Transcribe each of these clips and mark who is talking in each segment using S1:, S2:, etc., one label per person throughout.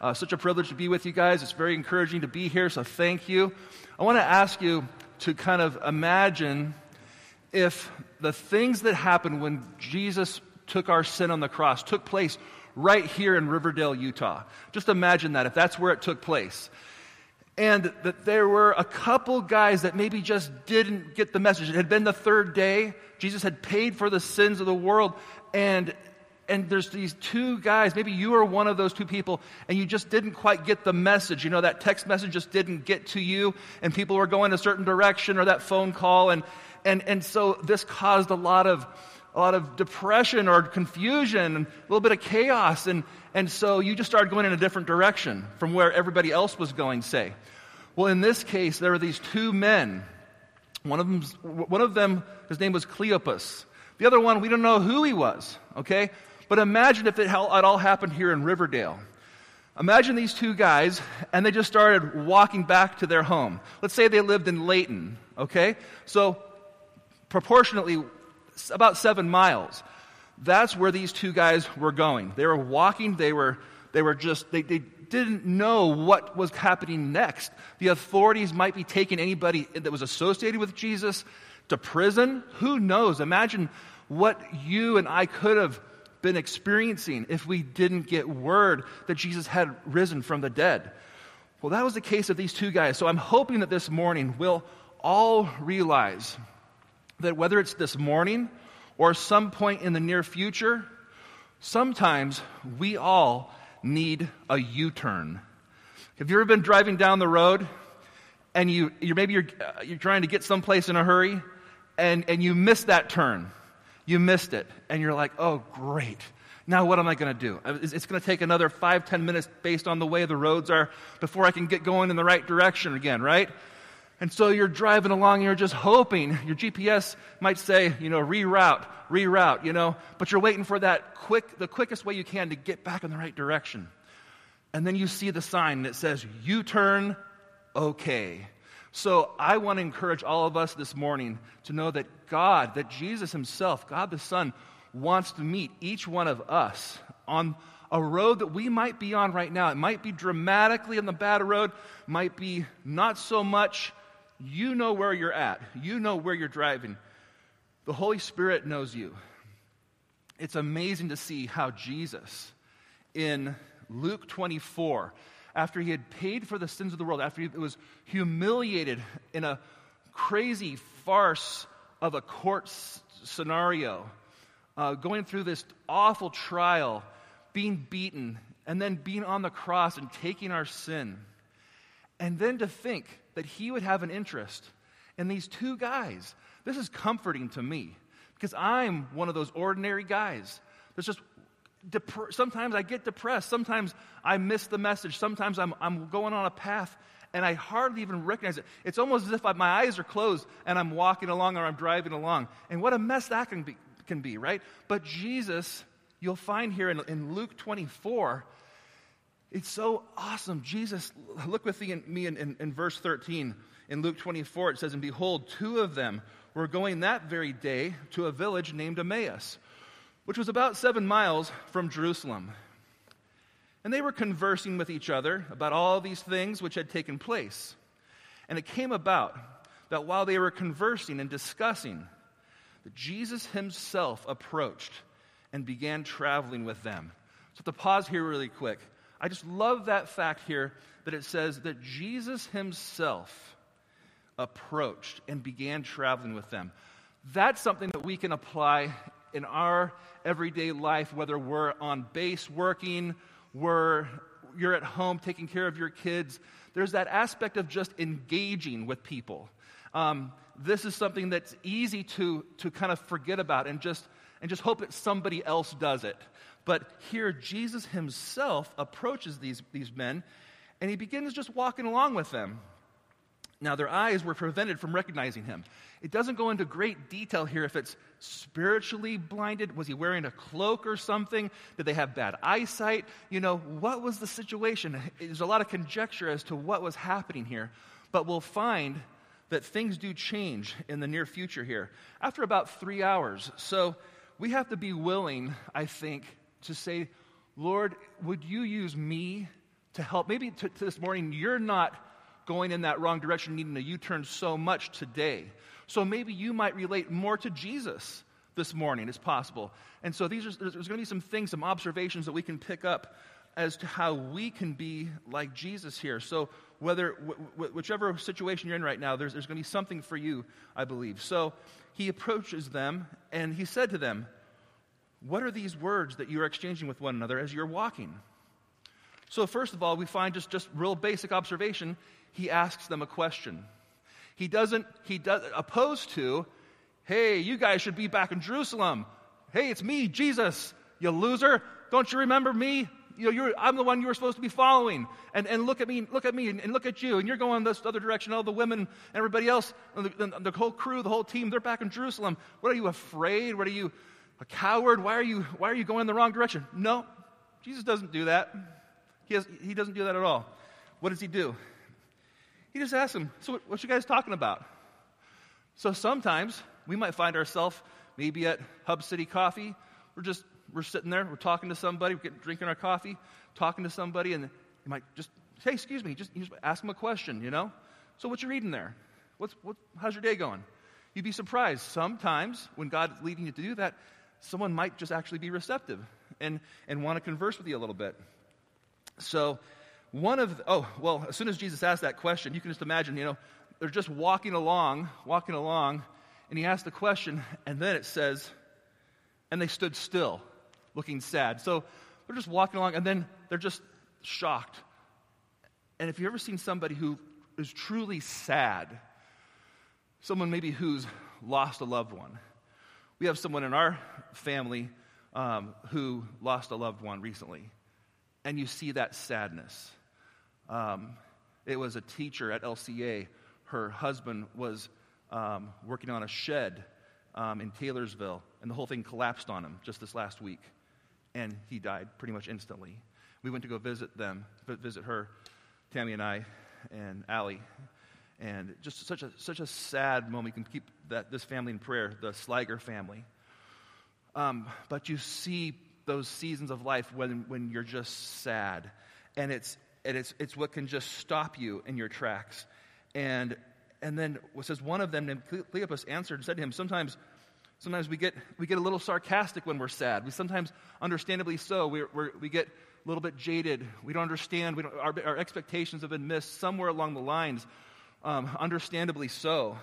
S1: Such a privilege to be with you guys. It's very encouraging to be here, so thank you. I want to ask you to kind of imagine if the things that happened when Jesus took our sin on the cross took place right here in Riverdale, Utah. Just imagine that, if that's where it took place. And that there were a couple guys that maybe just didn't get the message. It had been the third day. Jesus had paid for the sins of the world. And there's these two guys, maybe you are one of those two people, and you just didn't quite get the message. You know, that text message just didn't get to you, and people were going a certain direction, or that phone call. And so this caused a lot of depression or confusion, and a little bit of chaos, and so you just started going in a different direction from where everybody else was going, say. Well, in this case, there were these two men. One of them, his name was Cleopas. The other one, we don't know who he was, okay? But imagine if it all happened here in Riverdale. Imagine these two guys, and they just started walking back to their home. Let's say they lived in Layton, okay? So, proportionately, about 7 miles. That's where these two guys were going. They were walking. They didn't know what was happening next. The authorities might be taking anybody that was associated with Jesus to prison. Who knows? Imagine what you and I could have been experiencing if we didn't get word that Jesus had risen from the dead. Well, that was the case of these two guys. So I'm hoping that this morning we'll all realize that whether it's this morning or some point in the near future, sometimes we all need a U-turn. Have you ever been driving down the road and you're trying to get someplace in a hurry and you missed that turn? You missed it, and you're like, oh, great. Now what am I going to do? It's going to take another 5-10 minutes based on the way the roads are before I can get going in the right direction again, right? And so you're driving along, and you're just hoping. Your GPS might say, reroute, but you're waiting for the quickest way you can to get back in the right direction. And then you see the sign that says, U-turn, okay. So I want to encourage all of us this morning to know that that Jesus himself, God the Son, wants to meet each one of us on a road that we might be on right now. It might be dramatically on the bad road, might be not so much. You know where you're at. You know where you're driving. The Holy Spirit knows you. It's amazing to see how Jesus, in Luke 24, after he had paid for the sins of the world, after he was humiliated in a crazy farce of a court scenario, going through this awful trial, being beaten, and then being on the cross and taking our sin. And then to think that he would have an interest in these two guys. This is comforting to me, because I'm one of those ordinary guys. There's just sometimes I get depressed. Sometimes I miss the message. Sometimes I'm going on a path and I hardly even recognize it. It's almost as if my eyes are closed and I'm walking along or I'm driving along. And what a mess that can be, right? But Jesus, you'll find here in Luke 24, it's so awesome. Jesus, look with me in verse 13. In Luke 24, it says, "And behold, two of them were going that very day to a village named Emmaus, which was about 7 miles from Jerusalem. And they were conversing with each other about all these things which had taken place. And it came about that while they were conversing and discussing, that Jesus himself approached and began traveling with them." So to pause here really quick, I just love that fact here that it says that Jesus himself approached and began traveling with them. That's something that we can apply in our everyday life, whether we're on base working, you're at home taking care of your kids. There's that aspect of just engaging with people. This is something that's easy to kind of forget about and just hope that somebody else does it. But here, Jesus himself approaches these men, and he begins just walking along with them. Now, their eyes were prevented from recognizing him. It doesn't go into great detail here if it's spiritually blinded. Was he wearing a cloak or something? Did they have bad eyesight? What was the situation? There's a lot of conjecture as to what was happening here. But we'll find that things do change in the near future here. After about 3 hours. So we have to be willing, I think, to say, Lord, would you use me to help. Maybe to this morning, you're not going in that wrong direction, needing a U-turn so much today. So maybe you might relate more to Jesus this morning, it's possible. And so there's going to be some things, some observations that we can pick up as to how we can be like Jesus here. So whichever situation you're in right now, there's going to be something for you, I believe. So he approaches them, and he said to them, "What are these words that you are exchanging with one another as you're walking?" So first of all, we find just real basic observation. He asks them a question. He does opposed to, "Hey, you guys should be back in Jerusalem. Hey, it's me, Jesus, you loser. Don't you remember me? I'm the one you were supposed to be following. And look at me, and look at you. And you're going this other direction. All the women and everybody else, the whole crew, the whole team, they're back in Jerusalem. What are you afraid? What are you, a coward? Why are you going in the wrong direction?" No, Jesus doesn't do that. He doesn't do that at all. What does he do? He just asks them, "So what you guys talking about?" So sometimes we might find ourselves maybe at Hub City Coffee. We're sitting there, we're talking to somebody, we're drinking our coffee, talking to somebody, and you might just say, "Excuse me," you just ask them a question, "So what you reading there? How's your day going?" You'd be surprised. Sometimes when God's leading you to do that, someone might just actually be receptive and want to converse with you a little bit. So as soon as Jesus asked that question, you can just imagine, they're just walking along, and he asked the question, and then it says, "And they stood still, looking sad." So they're just walking along, and then they're just shocked. And if you've ever seen somebody who is truly sad, someone maybe who's lost a loved one. We have someone in our family who lost a loved one recently, and you see that sadness. It was a teacher at LCA. Her husband was working on a shed in Taylorsville, and the whole thing collapsed on him just this last week, and he died pretty much instantly. We went to go visit her, Tammy and I, and Allie, and just such a sad moment. You can keep this family in prayer, the Sliger family. But you see those seasons of life when you're just sad, and it's what can just stop you in your tracks. And then it says one of them named Cleopas answered and said to him, Sometimes we get a little sarcastic when we're sad. We sometimes, understandably so, we get a little bit jaded. We don't understand. Our expectations have been missed somewhere along the lines, understandably so.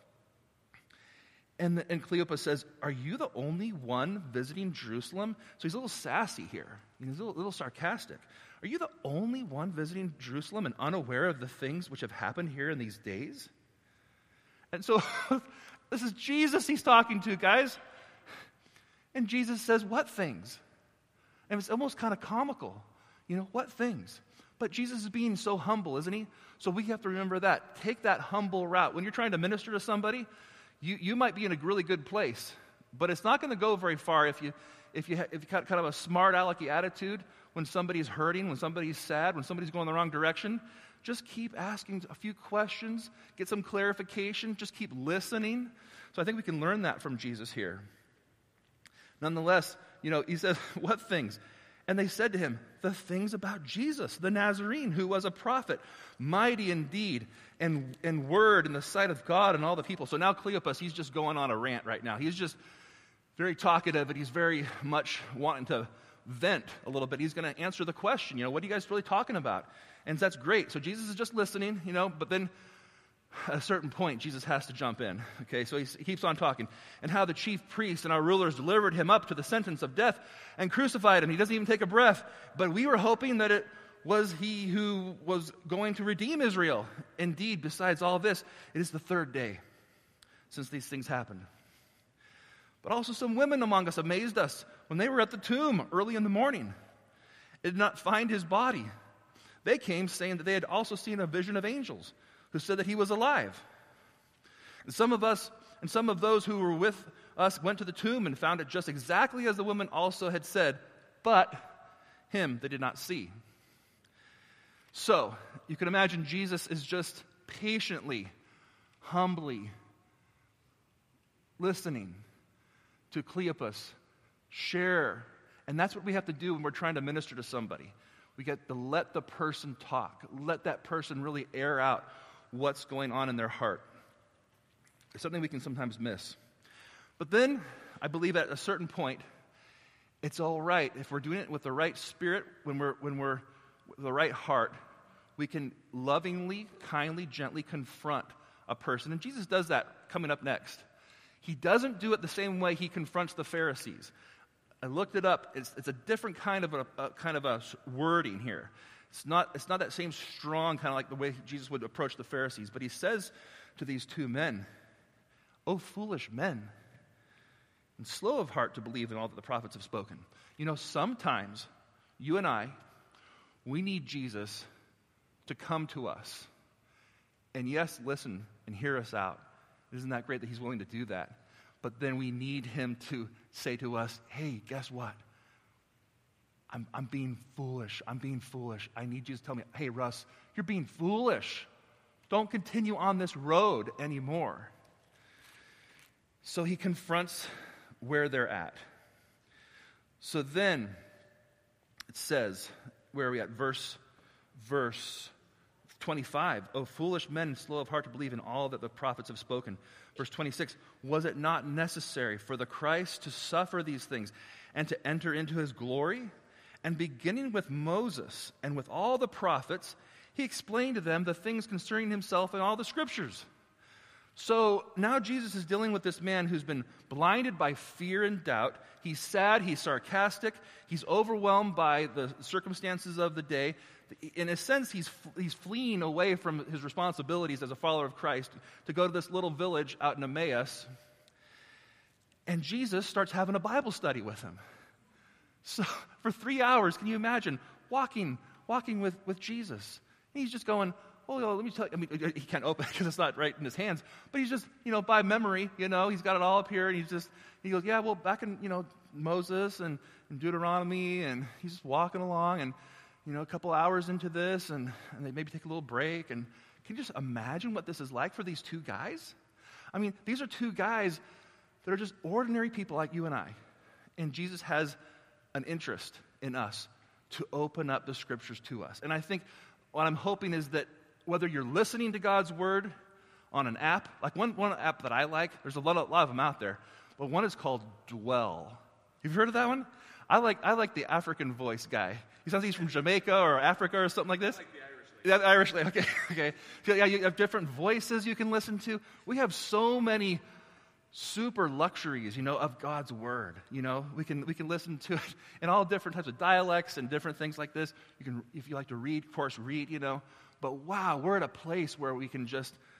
S1: And Cleopas says, "Are you the only one visiting Jerusalem?" So he's a little sassy here. He's a little sarcastic. "Are you the only one visiting Jerusalem and unaware of the things which have happened here in these days?" And so this is Jesus he's talking to, guys. And Jesus says, "What things?" And it's almost kind of comical. What things? But Jesus is being so humble, isn't he? So we have to remember that. Take that humble route. When you're trying to minister to somebody, you might be in a really good place, but it's not going to go very far if you got kind of a smart alecky attitude when somebody's hurting, when somebody's sad, when somebody's going the wrong direction. Just keep asking a few questions, get some clarification, just keep listening. So I think we can learn that from Jesus here. Nonetheless, he says, "What things?" And they said to him, "The things about Jesus, the Nazarene, who was a prophet, mighty in deed and word in the sight of God and all the people." So now Cleopas, he's just going on a rant right now. He's just very talkative, and he's very much wanting to vent a little bit. He's going to answer the question, what are you guys really talking about? And that's great. So Jesus is just listening, but then at a certain point, Jesus has to jump in. Okay, so he keeps on talking. "And how the chief priests and our rulers delivered him up to the sentence of death and crucified him." He doesn't even take a breath. "But we were hoping that it was he who was going to redeem Israel. Indeed, besides all this, it is the third day since these things happened. But also some women among us amazed us when they were at the tomb early in the morning and did not find his body. They came saying that they had also seen a vision of angels who said that he was alive. And some of those who were with us went to the tomb and found it just exactly as the woman also had said, but him they did not see." So, you can imagine Jesus is just patiently, humbly listening to Cleopas share. And that's what we have to do when we're trying to minister to somebody. We get to let the person talk. Let that person really air out what's going on in their heart. It's something we can sometimes miss. But then, I believe at a certain point, it's all right. If we're doing it with the right spirit, when we're with the right heart, we can lovingly, kindly, gently confront a person. And Jesus does that coming up next. He doesn't do it the same way he confronts the Pharisees. I looked it up. It's a different kind of a wording here. It's not that same strong kind of like the way Jesus would approach the Pharisees. But he says to these two men, "O foolish men, and slow of heart to believe in all that the prophets have spoken." You know, sometimes you and I, we need Jesus to come to us. And yes, listen and hear us out. Isn't that great that he's willing to do that? But then we need him to say to us, "Hey, guess what? I'm being foolish. I'm being foolish. I need you to tell me, hey, Russ, you're being foolish. Don't continue on this road anymore." So he confronts where they're at. So then it says, where are we at? Verse 25. "O foolish men, slow of heart to believe in all that the prophets have spoken." Verse 26. "Was it not necessary for the Christ to suffer these things and to enter into his glory? And beginning with Moses and with all the prophets, he explained to them the things concerning himself in all the scriptures." So now Jesus is dealing with this man who's been blinded by fear and doubt. He's sad, he's sarcastic, he's overwhelmed by the circumstances of the day. In a sense, he's fleeing away from his responsibilities as a follower of Christ to go to this little village out in Emmaus. And Jesus starts having a Bible study with him. So for 3 hours, can you imagine walking with Jesus? And he's just going, "Oh, let me tell you." I mean, he can't open it because it's not right in his hands. But he's just, by memory, he's got it all up here. And he goes, "Yeah, well, back in, Moses and Deuteronomy." And he's just walking along and, a couple hours into this and they maybe take a little break. And can you just imagine what this is like for these two guys? I mean, these are two guys that are just ordinary people like you and I. And Jesus has an interest in us to open up the scriptures to us. And I think what I'm hoping is that whether you're listening to God's word on an app, like one app that I like, there's a lot of them out there, but one is called Dwell. You've heard of that one? I like the African voice guy. He sounds like he's from Jamaica or Africa or something like this. I like the Irish lady. Yeah, okay. Yeah, you have different voices you can listen to. We have so many super luxuries, of God's word. We can listen to it in all different types of dialects and different things like this. You can, if you like to read, of course, read. But wow, we're at a place where we can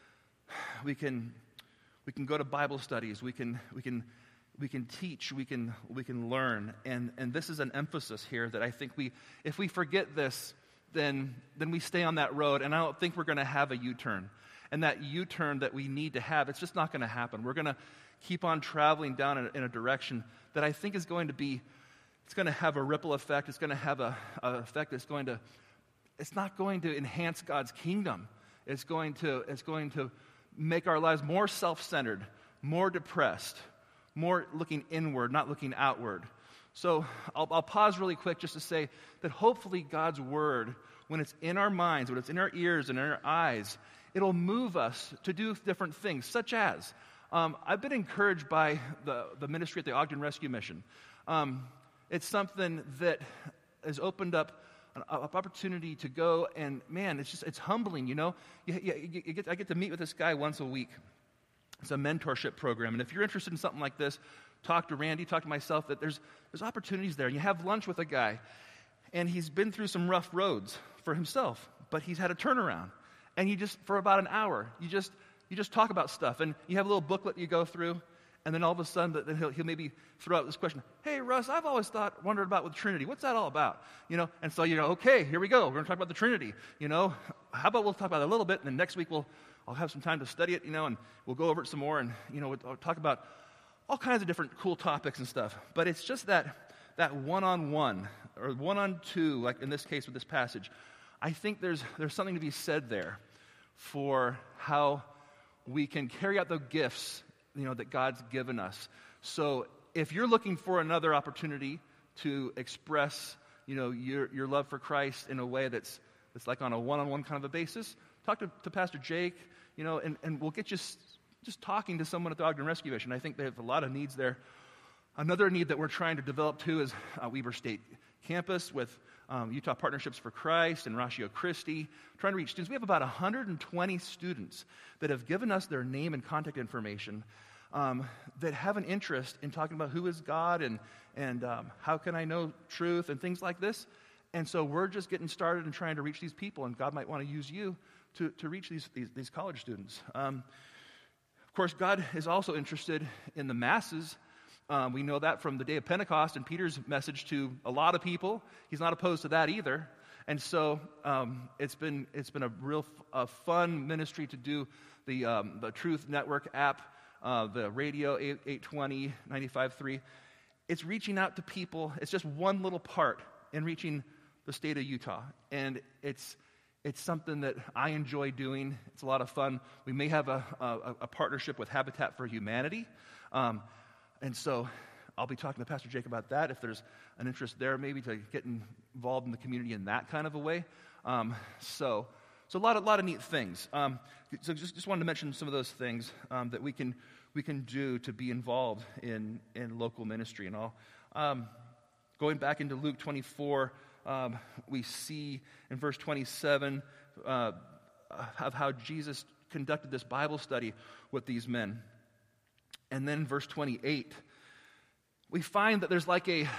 S1: go to Bible studies. We can teach. We can learn. And this is an emphasis here that I think if we forget this, then we stay on that road. And I don't think we're going to have a U-turn. And that U-turn that we need to have, it's just not going to happen. We're going to keep on traveling down in a direction that I think is going to be, it's going to have a ripple effect. It's going to have a effect that's it's not going to enhance God's kingdom. It's going to make our lives more self-centered, more depressed, more looking inward, not looking outward. So I'll pause really quick just to say that hopefully God's word, when it's in our minds, when it's in our ears and in our eyes, it'll move us to do different things, such as, I've been encouraged by the ministry at the Ogden Rescue Mission. It's something that has opened up an opportunity to go, and man, it's humbling, I get to meet with this guy once a week. It's a mentorship program, and if you're interested in something like this, talk to Randy, talk to myself, that there's opportunities there. You have lunch with a guy, and he's been through some rough roads for himself, but he's had a turnaround. And you just, for about an hour, you just talk about stuff, and you have a little booklet you go through, and then all of a sudden, then he'll maybe throw out this question: "Hey, Russ, I've always wondered about with the Trinity. What's that all about?" And so okay, here we go. We're going to talk about the Trinity. How about we'll talk about it a little bit, and then next week I'll have some time to study it, and we'll go over it some more, and we'll talk about all kinds of different cool topics and stuff. But it's just that one-on-one or one-on-two, like in this case with this passage. I think there's something to be said there for how we can carry out the gifts, that God's given us. So if you're looking for another opportunity to express your love for Christ in a way that's like on a one-on-one kind of a basis, talk to Pastor Jake, and we'll get you just talking to someone at the Ogden Rescue Mission. I think they have a lot of needs there. Another need that we're trying to develop too is Weber State Campus with Utah Partnerships for Christ and Ratio Christi, trying to reach students. We have about 120 students that have given us their name and contact information that have an interest in talking about who is God and how can I know truth and things like this. And so we're just getting started and trying to reach these people, and God might want to use you to reach these college students. Of course, God is also interested in the masses. We know that from the day of Pentecost and Peter's message to a lot of people. He's not opposed to that either. And so it's been a real fun ministry to do the Truth Network app, the radio 820, 95.3. It's reaching out to people. It's just one little part in reaching the state of Utah. And it's something that I enjoy doing. It's a lot of fun. We may have a partnership with Habitat for Humanity. And so I'll be talking to Pastor Jake about that, if there's an interest there maybe to get involved in the community in that kind of a way. So a lot of neat things. So just wanted to mention some of those things that we can do to be involved in local ministry and all. Going back into Luke 24, we see in verse 27 of how Jesus conducted this Bible study with these men. And then in verse 28, we find that there's like a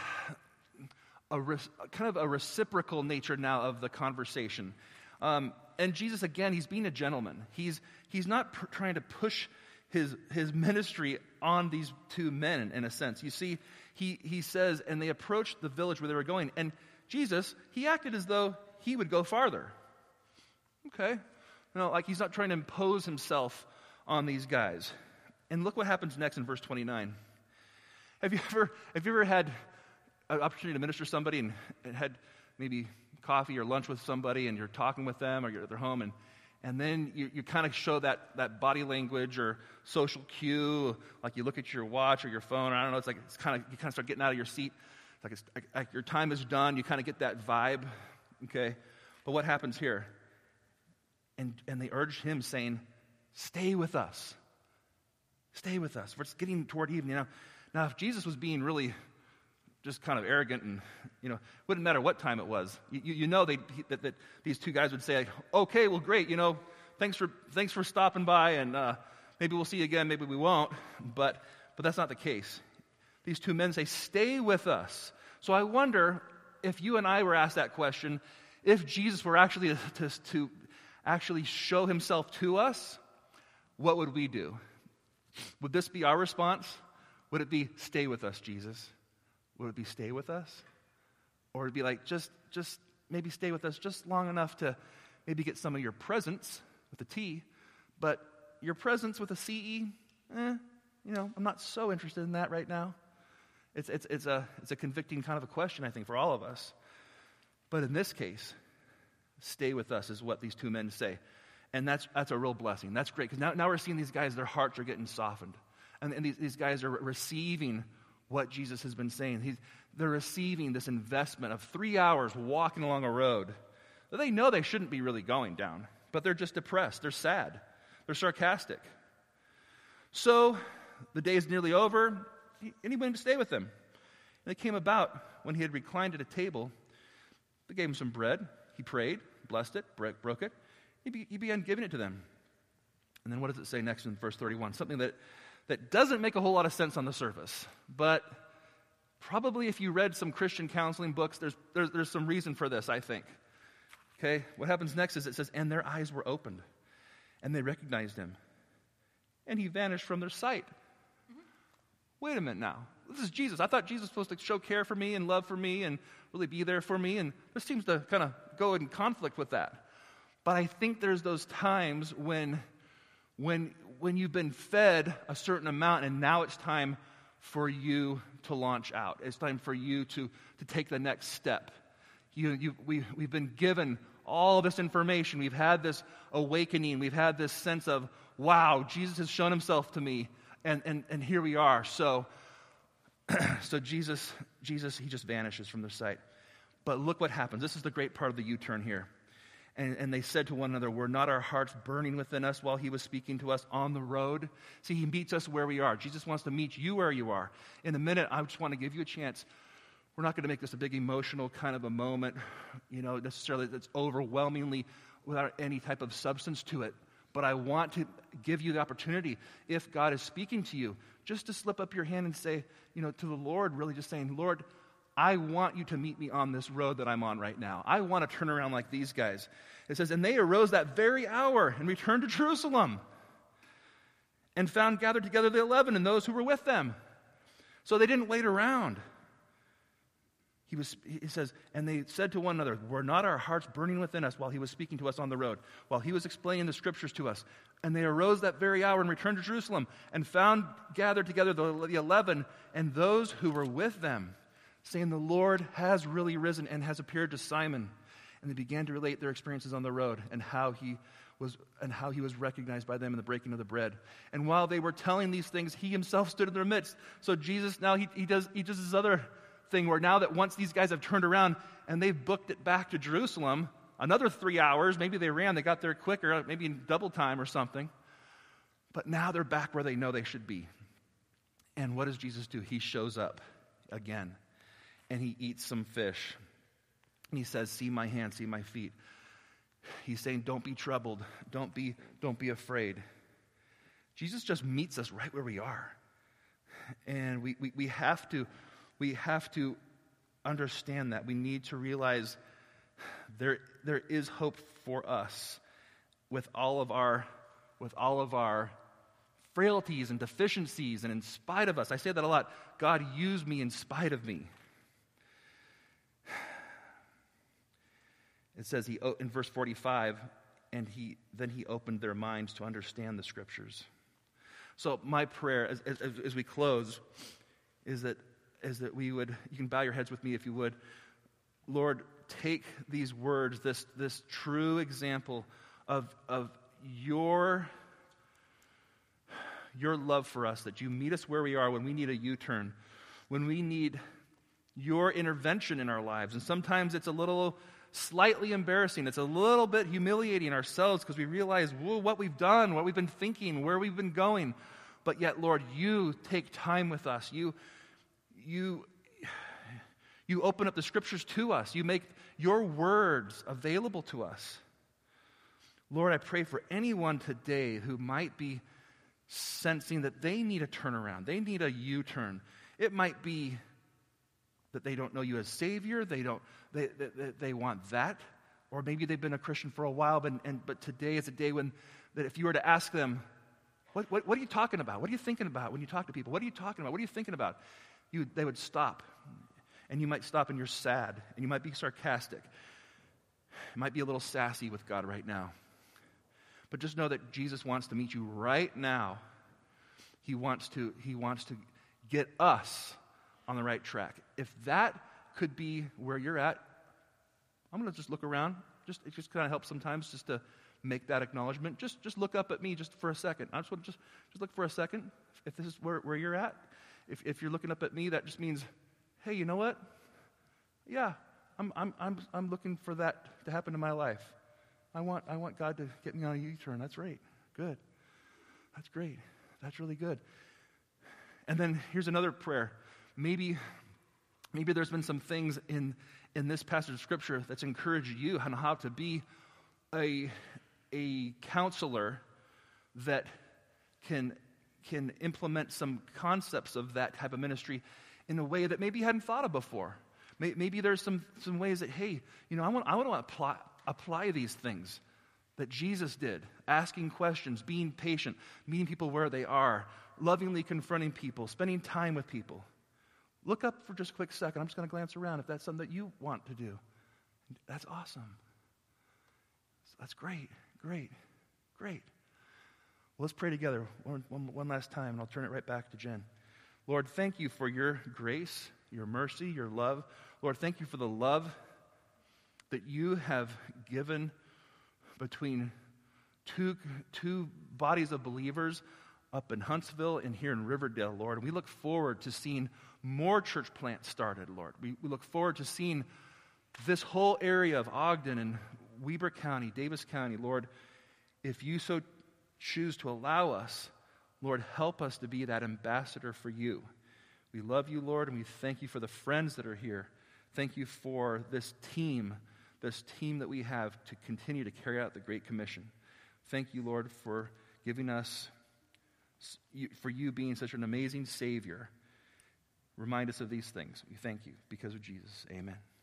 S1: kind of a reciprocal nature now of the conversation. And Jesus, again, he's being a gentleman. He's not trying to push his ministry on these two men, in a sense. You see, he says, and they approached the village where they were going. And Jesus, he acted as though he would go farther. Okay. Like he's not trying to impose himself on these guys. And look what happens next in verse 29. Have you ever had an opportunity to minister to somebody and had maybe coffee or lunch with somebody and you're talking with them or you're at their home and then you kind of show that body language or social cue, like you look at your watch or your phone, or I don't know, you kind of start getting out of your seat. It's like your time is done. You kind of get that vibe, okay? But what happens here? And they urged him, saying, "Stay with us. Stay with us." It's getting toward evening. Now, if Jesus was being really just kind of arrogant and, it wouldn't matter what time it was. That these two guys would say, "Okay, well, great, thanks for stopping by, and maybe we'll see you again, maybe we won't." But that's not the case. These two men say, "Stay with us." So I wonder if you and I were asked that question, if Jesus were actually to actually show himself to us, what would we do? Would this be our response? Would it be, "Stay with us, Jesus"? Would it be, "Stay with us"? Or would it be like, just maybe stay with us just long enough to maybe get some of your presents with a T, but your presents with a CE, I'm not so interested in that right now. It's a convicting kind of a question, I think, for all of us. But in this case, "Stay with us" is what these two men say. And that's a real blessing. That's great, because now we're seeing these guys, their hearts are getting softened. And these guys are receiving what Jesus has been saying. They're receiving this investment of 3 hours walking along a road that they know they shouldn't be really going down, but they're just depressed. They're sad. They're sarcastic. So the day is nearly over, and he went to stay with them. And it came about when he had reclined at a table. They gave him some bread. He prayed, blessed it, broke it. He began giving it to them. And then what does it say next in verse 31? Something that doesn't make a whole lot of sense on the surface. But probably if you read some Christian counseling books, there's some reason for this, I think. Okay, what happens next is it says, "And their eyes were opened, and they recognized him. And he vanished from their sight." Mm-hmm. Wait a minute now. This is Jesus. I thought Jesus was supposed to show care for me and love for me and really be there for me, and this seems to kind of go in conflict with that. But I think there's those times when you've been fed a certain amount and now it's time for you to launch out. It's time for you to take the next step. We've been given all this information. We've had this awakening. We've had this sense of, wow, Jesus has shown himself to me, and here we are. So Jesus, he just vanishes from their sight. But look what happens. This is the great part of the U-turn here. And they said to one another, were not our hearts burning within us while he was speaking to us on the road? See, he meets us where we are. Jesus wants to meet you where you are. In a minute, I just want to give you a chance. We're not going to make this a big emotional kind of a moment, necessarily that's overwhelmingly without any type of substance to it. But I want to give you the opportunity, if God is speaking to you, just to slip up your hand and say, to the Lord, really just saying, Lord, I want you to meet me on this road that I'm on right now. I want to turn around like these guys. It says, and they arose that very hour and returned to Jerusalem and found gathered together the 11 and those who were with them. So they didn't wait around. He says, and they said to one another, were not our hearts burning within us while he was speaking to us on the road, while he was explaining the scriptures to us? And they arose that very hour and returned to Jerusalem and found gathered together the 11 and those who were with them, saying, the Lord has really risen and has appeared to Simon. And they began to relate their experiences on the road and how he was recognized by them in the breaking of the bread. And while they were telling these things, he himself stood in their midst. So Jesus, now he does this other thing where now that once these guys have turned around and they've booked it back to Jerusalem, another 3 hours, maybe they got there quicker, maybe in double time or something. But now they're back where they know they should be. And what does Jesus do? He shows up again. And he eats some fish. And he says, see my hands, see my feet. He's saying, don't be troubled. Don't be afraid. Jesus just meets us right where we are. And we have to understand that. We need to realize there is hope for us with all of our frailties and deficiencies, and in spite of us. I say that a lot. God used me in spite of me. It says in verse 45, and then he opened their minds to understand the scriptures. So my prayer as we close is that we would, you can bow your heads with me if you would. Lord, take these words, this true example of your love for us, that you meet us where we are when we need a U-turn, when we need your intervention in our lives. And sometimes it's a little slightly embarrassing. It's a little bit humiliating ourselves because we realize what we've done, what we've been thinking, where we've been going. But yet, Lord, you take time with us. You open up the scriptures to us. You make your words available to us. Lord, I pray for anyone today who might be sensing that they need a turnaround. They need a U-turn. It might be that they don't know you as Savior. They want that. Or maybe they've been a Christian for a while, but today is a day that if you were to ask them, what are you talking about? What are you thinking about when you talk to people? What are you talking about? What are you thinking about? They would stop. And you might stop and you're sad. And you might be sarcastic. You might be a little sassy with God right now. But just know that Jesus wants to meet you right now. He wants to get us on the right track. If that could be where you're at, I'm going to just look around. It just kind of helps sometimes just to make that acknowledgement. Just look up at me just for a second. I just want to just look for a second. If this is where you're at, if you're looking up at me, that just means, hey, you know what? Yeah, I'm looking for that to happen in my life. I want God to get me on a U-turn. That's right. Good. That's great. That's really good. And then here's another prayer. Maybe there's been some things in this passage of Scripture that's encouraged you on how to be a counselor that can implement some concepts of that type of ministry in a way that maybe you hadn't thought of before. Maybe there's some ways that, hey, I want to apply these things that Jesus did, asking questions, being patient, meeting people where they are, lovingly confronting people, spending time with people. Look up for just a quick second. I'm just going to glance around if that's something that you want to do. That's awesome. That's great. Well, let's pray together one last time, and I'll turn it right back to Jen. Lord, thank you for your grace, your mercy, your love. Lord, thank you for the love that you have given between two bodies of believers up in Huntsville and here in Riverdale, Lord. And we look forward to seeing more church plants started, Lord. We look forward to seeing this whole area of Ogden and Weber County, Davis County, Lord, if you so choose to allow us, Lord, help us to be that ambassador for you. We love you, Lord, and we thank you for the friends that are here. Thank you for this team that we have to continue to carry out the Great Commission. Thank you, Lord, for giving us, for you being such an amazing Savior. Remind us of these things. We thank you because of Jesus. Amen.